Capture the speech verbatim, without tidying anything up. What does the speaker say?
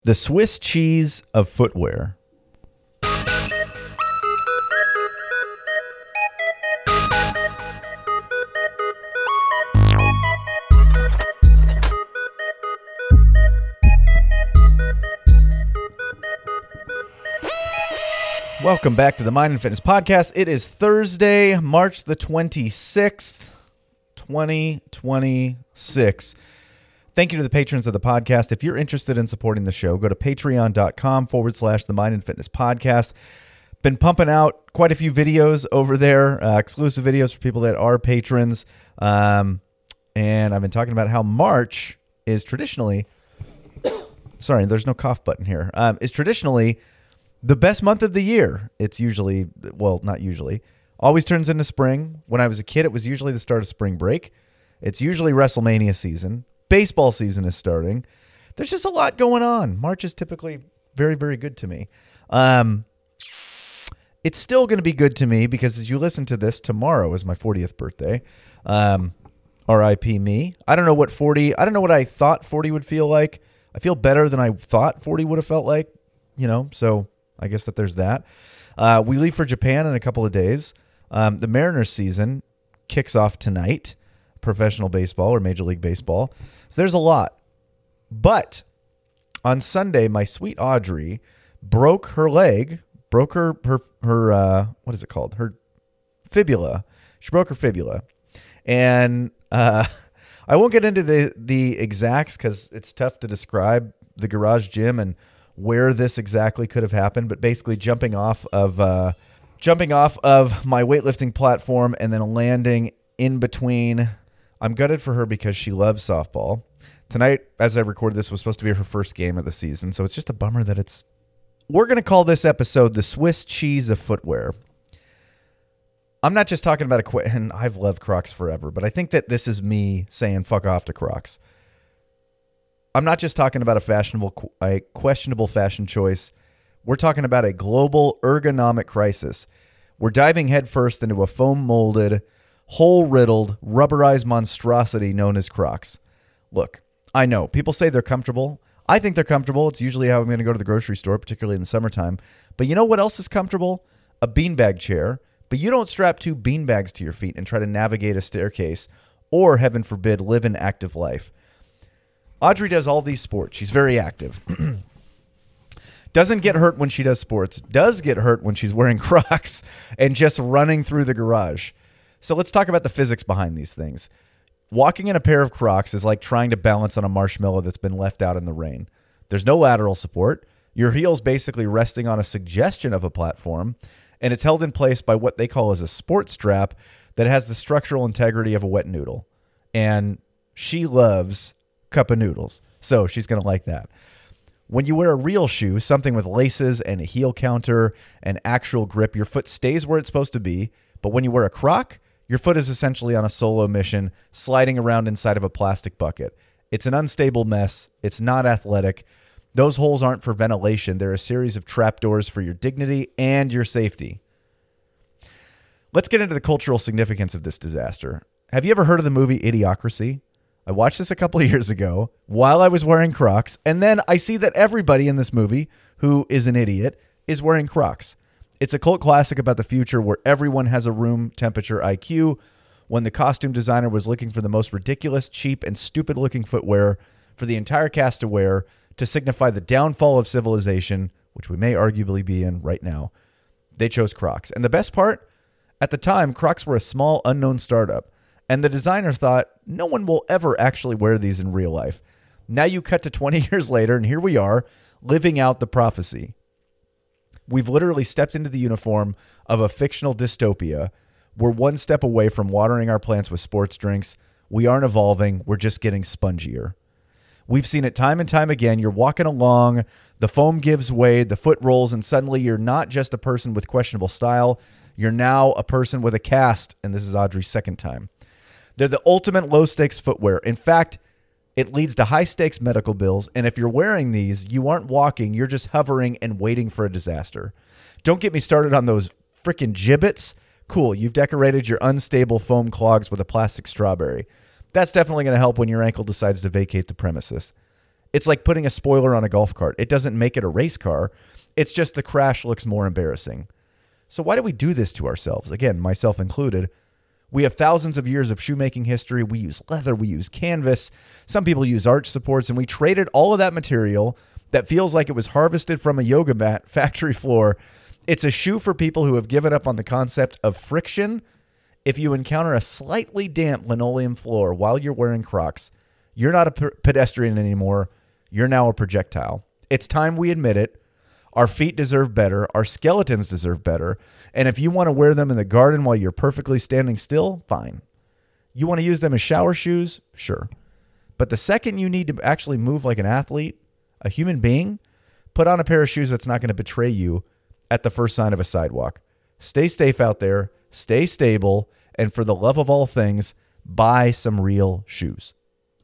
The Swiss cheese of footwear. Welcome back to the Mind and Fitness Podcast. It is Thursday, March the twenty-sixth, twenty twenty-six. Thank you to the patrons of the podcast. If you're interested in supporting the show, go to patreon.com forward slash the Mind and Fitness Podcast. Been pumping out quite a few videos over there, uh, exclusive videos for people that are patrons. Um, and I've been talking about how March is traditionally, sorry, there's no cough button here, um, is traditionally the best month of the year. It's usually, well, not usually, always turns into spring. When I was a kid, it was usually the start of spring break. It's usually WrestleMania season. Baseball season is starting. There's just a lot going on. March is typically very, very good to me. Um, it's still going to be good to me because as you listen to this, tomorrow is my fortieth birthday. Um, R I P me. I don't know what forty, I don't know what I thought forty would feel like. I feel better than I thought forty would have felt like, you know, so I guess that there's that. Uh, we leave for Japan in a couple of days. Um, the Mariners season kicks off tonight, professional baseball or Major League Baseball. So there's a lot. But on Sunday, my sweet Audrey broke her leg, broke her, her, her uh, what is it called? Her fibula. She broke her fibula. And uh, I won't get into the, the exacts because it's tough to describe the garage gym and where this exactly could have happened, but basically jumping off of uh, jumping off of my weightlifting platform and then landing in between. I'm gutted for her because she loves softball. Tonight, as I recorded this, was supposed to be her first game of the season, so it's just a bummer that it's... We're going to call this episode the Swiss cheese of footwear. I'm not just talking about a... Qu- and I've loved Crocs forever, but I think that this is me saying fuck off to Crocs. I'm not just talking about a fashionable, a questionable fashion choice. We're talking about a global ergonomic crisis. We're diving headfirst into a foam-molded, hole-riddled, rubberized monstrosity known as Crocs. Look, I know, people say they're comfortable. I think they're comfortable. It's usually how I'm going to go to the grocery store, particularly in the summertime. But you know what else is comfortable? A beanbag chair. But you don't strap two beanbags to your feet and try to navigate a staircase or, heaven forbid, live an active life. Audrey does all these sports. She's very active. Doesn't get hurt when she does sports. Does get hurt when she's wearing Crocs and just running through the garage. So let's talk about the physics behind these things. Walking in a pair of Crocs is like trying to balance on a marshmallow that's been left out in the rain. There's no lateral support. Your heel's basically resting on a suggestion of a platform, and it's held in place by what they call as a sports strap that has the structural integrity of a wet noodle. And she loves cup of noodles, so she's going to like that. When you wear a real shoe, something with laces and a heel counter and actual grip, your foot stays where it's supposed to be. But when you wear a Croc, your foot is essentially on a solo mission, sliding around inside of a plastic bucket. It's an unstable mess. It's not athletic. Those holes aren't for ventilation. They're a series of trapdoors for your dignity and your safety. Let's get into the cultural significance of this disaster. Have you ever heard of the movie Idiocracy? I watched this a couple of years ago while I was wearing Crocs, and then I see that everybody in this movie who is an idiot is wearing Crocs. It's a cult classic about the future where everyone has a room temperature I Q when the costume designer was looking for the most ridiculous, cheap, and stupid-looking footwear for the entire cast to wear to signify the downfall of civilization, which we may arguably be in right now. They chose Crocs. And the best part? At the time, Crocs were a small, unknown startup. And the designer thought, no one will ever actually wear these in real life. Now you cut to twenty years later, and here we are, living out the prophecy. We've literally stepped into the uniform of a fictional dystopia. We're one step away from watering our plants with sports drinks. We aren't evolving. We're just getting spongier. We've seen it time and time again. You're walking along, the foam gives way, the foot rolls, and suddenly you're not just a person with questionable style. You're now a person with a cast, and this is Audrey's second time. They're the ultimate low-stakes footwear. In fact, it leads to high-stakes medical bills, and if you're wearing these, you aren't walking, you're just hovering and waiting for a disaster. Don't get me started on those freaking gibbets. Cool, you've decorated your unstable foam clogs with a plastic strawberry. That's definitely going to help when your ankle decides to vacate the premises. It's like putting a spoiler on a golf cart. It doesn't make it a race car. It's just the crash looks more embarrassing. So why do we do this to ourselves? Again, myself included. We have thousands of years of shoemaking history. We use leather. We use canvas. Some people use arch supports, and we traded all of that material that feels like it was harvested from a yoga mat factory floor. It's a shoe for people who have given up on the concept of friction. If you encounter a slightly damp linoleum floor while you're wearing Crocs, you're not a p- pedestrian anymore. You're now a projectile. It's time we admit it. Our feet deserve better. Our skeletons deserve better. And if you want to wear them in the garden while you're perfectly standing still, fine. You want to use them as shower shoes? Sure. But the second you need to actually move like an athlete, a human being, put on a pair of shoes that's not going to betray you at the first sign of a sidewalk. Stay safe out there. Stay stable. And for the love of all things, buy some real shoes.